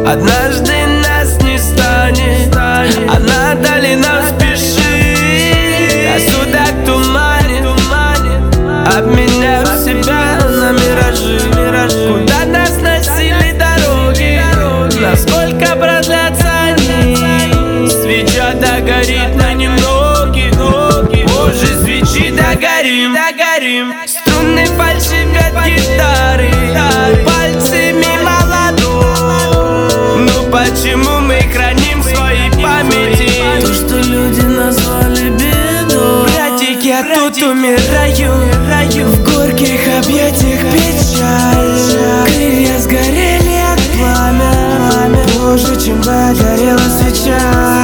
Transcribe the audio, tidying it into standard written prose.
Однажды нас не станет, а надо ли нам спешить? Рассудок туманит, обменяв себя на миражи. Куда нас носили дороги, насколько продлятся они? Свеча догорит на немногих, позже свечи догорим. Струны фальшивят гитары, пальцы мимо ладонь. Ну почему мы храним свои памяти то, что люди назвали бедой? Братики, а тут умираю в горьких объятиях печаль. Крылья сгорели от пламя, позже, чем догорела свеча.